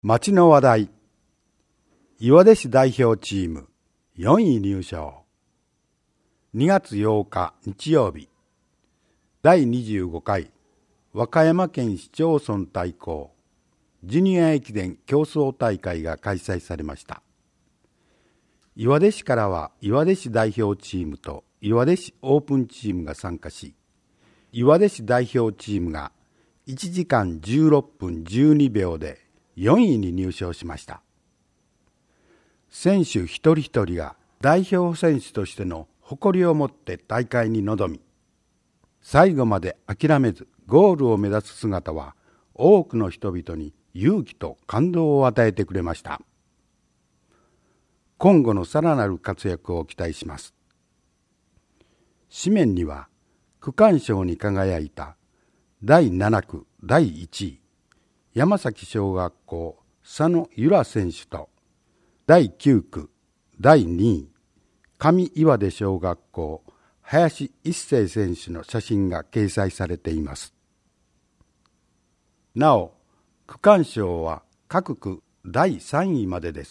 町の話題。岩出市代表チーム4位入賞。2月8日日曜日、第25回和歌山県市町村対抗ジュニア駅伝競争大会が開催されました。岩出市からは岩出市代表チームと岩出市オープンチームが参加し、岩出市代表チームが1時間16分12秒で4位に入賞しました。選手一人一人が代表選手としての誇りを持って大会に臨み、最後まで諦めずゴールを目指す姿は多くの人々に勇気と感動を与えてくれました。今後のさらなる活躍を期待します。紙面には区間賞に輝いた第7区第1位山崎小学校佐野由良選手と第9区第2位上岩出小学校林一成選手の写真が掲載されています。なお、区間賞は各区第3位までです。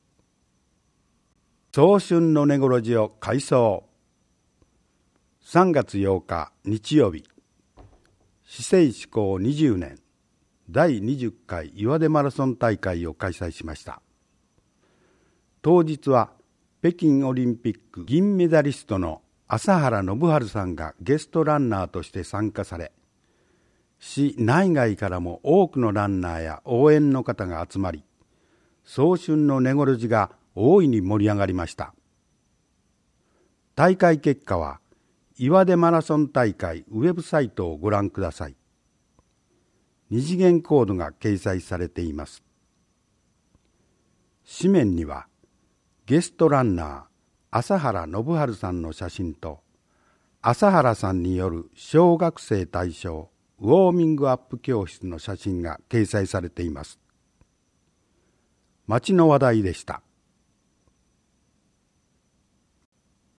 早春の根来路を開走。3月8日日曜日、市政施行20年第20回岩出マラソン大会を開催しました。当日は北京オリンピック銀メダリストの朝原宣治さんがゲストランナーとして参加され、市内外からも多くのランナーや応援の方が集まり、早春の根来路が大いに盛り上がりました。大会結果は岩出マラソン大会ウェブサイトをご覧ください。二次元コードが掲載されています。紙面にはゲストランナー朝原宣治さんの写真と朝原さんによる小学生対象ウォーミングアップ教室の写真が掲載されています。町の話題でした。